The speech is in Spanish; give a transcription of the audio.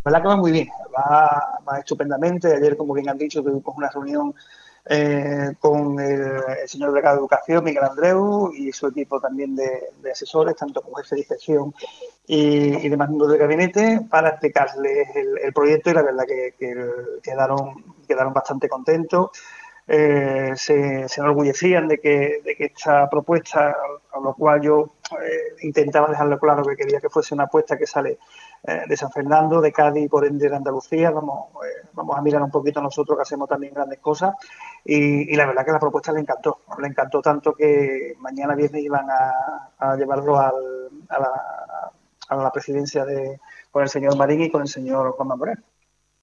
verdad que va muy bien, va estupendamente. Ayer, como bien han dicho, tuvimos una reunión con el señor delegado de Educación, Miguel Andreu, y su equipo también de asesores, tanto como jefe de inspección y demás miembros del gabinete, para explicarles el proyecto, y la verdad que quedaron bastante contentos. Se enorgullecían de que esta propuesta, a lo cual yo intentaba dejarlo claro que quería que fuese una apuesta que sale de San Fernando, de Cádiz y por ende de Andalucía. Vamos a mirar un poquito nosotros, que hacemos también grandes cosas, y la verdad que la propuesta le encantó tanto que mañana viernes iban a llevarlo a la presidencia con el señor Marín y con el señor Juan Moreno.